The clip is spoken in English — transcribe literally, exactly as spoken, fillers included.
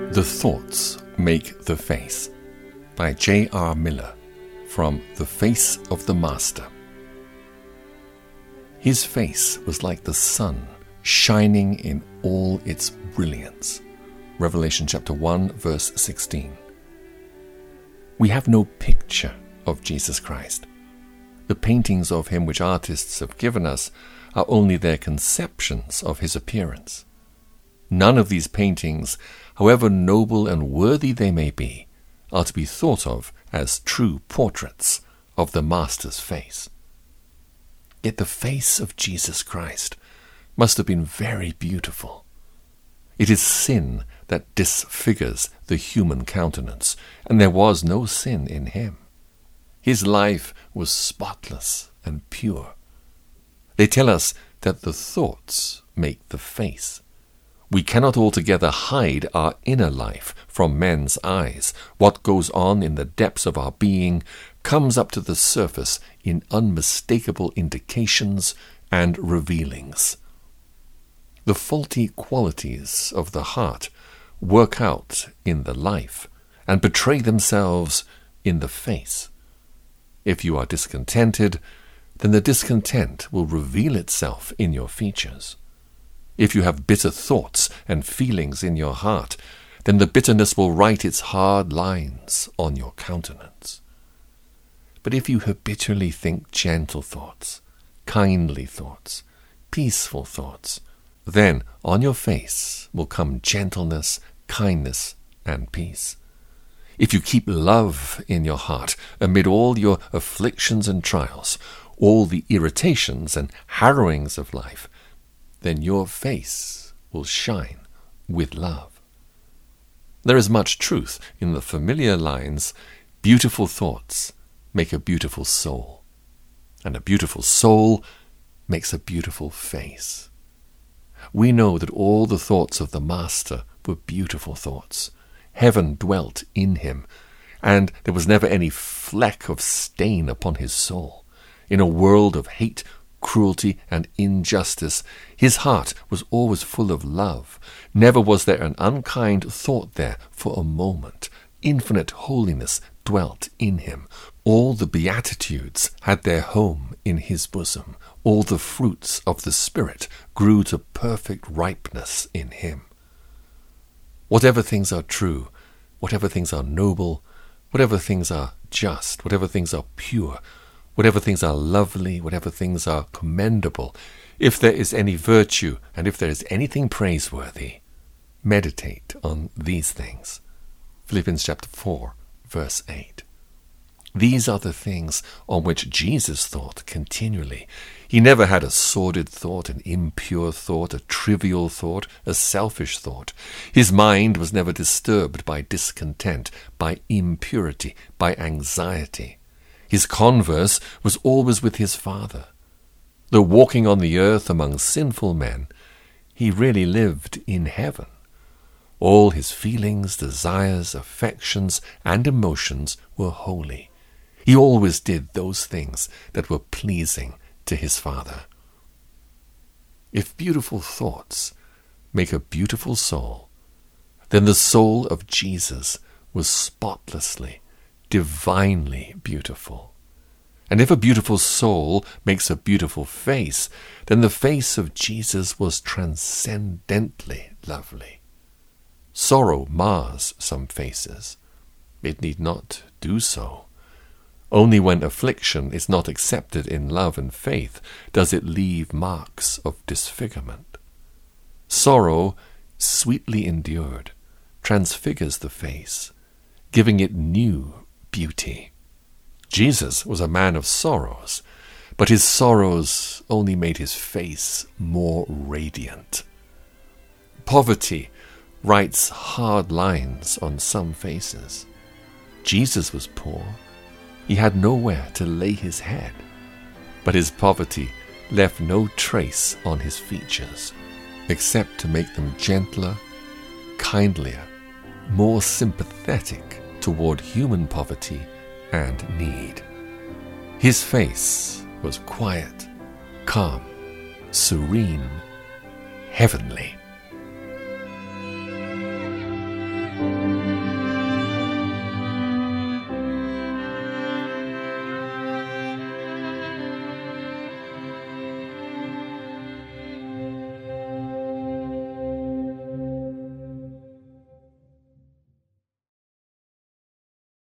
The Thoughts Make the Face by J R Miller from The Face of the Master. His face was like the sun shining in all its brilliance. Revelation chapter one, verse sixteen. We have no picture of Jesus Christ. The paintings of him which artists have given us are only their conceptions of his appearance. None of these paintings, however noble and worthy they may be, are to be thought of as true portraits of the Master's face. Yet the face of Jesus Christ must have been very beautiful. It is sin that disfigures the human countenance, and there was no sin in him. His life was spotless and pure. They tell us that the thoughts make the face. We cannot altogether hide our inner life from men's eyes. What goes on in the depths of our being comes up to the surface in unmistakable indications and revealings. The faulty qualities of the heart work out in the life and betray themselves in the face. If you are discontented, then the discontent will reveal itself in your features. If you have bitter thoughts and feelings in your heart, then the bitterness will write its hard lines on your countenance. But if you habitually think gentle thoughts, kindly thoughts, peaceful thoughts, then on your face will come gentleness, kindness, and peace. If you keep love in your heart amid all your afflictions and trials, all the irritations and harrowings of life, then your face will shine with love. There is much truth in the familiar lines, beautiful thoughts make a beautiful soul, and a beautiful soul makes a beautiful face. We know that all the thoughts of the Master were beautiful thoughts. Heaven dwelt in him, and there was never any fleck of stain upon his soul. In a world of hate, cruelty, and injustice, his heart was always full of love. Never was there an unkind thought there for a moment. Infinite holiness dwelt in him. All the Beatitudes had their home in his bosom. All the fruits of the Spirit grew to perfect ripeness in him. Whatever things are true, whatever things are noble, whatever things are just, whatever things are pure, whatever things are lovely, whatever things are commendable, if there is any virtue and if there is anything praiseworthy, meditate on these things. Philippians chapter four, verse eight. These are the things on which Jesus thought continually. He never had a sordid thought, an impure thought, a trivial thought, a selfish thought. His mind was never disturbed by discontent, by impurity, by anxiety. His converse was always with his Father. Though walking on the earth among sinful men, he really lived in heaven. All his feelings, desires, affections, and emotions were holy. He always did those things that were pleasing to his Father. If beautiful thoughts make a beautiful soul, then the soul of Jesus was spotlessly, divinely beautiful. And if a beautiful soul makes a beautiful face, then the face of Jesus was transcendently lovely. Sorrow mars some faces. It need not do so. Only when affliction is not accepted in love and faith does it leave marks of disfigurement. Sorrow, sweetly endured, transfigures the face, giving it new beauty. Jesus was a man of sorrows, but his sorrows only made his face more radiant. Poverty writes hard lines on some faces. Jesus was poor. He had nowhere to lay his head, but his poverty left no trace on his features, except to make them gentler, kindlier, more sympathetic toward human poverty and need. His face was quiet, calm, serene, heavenly.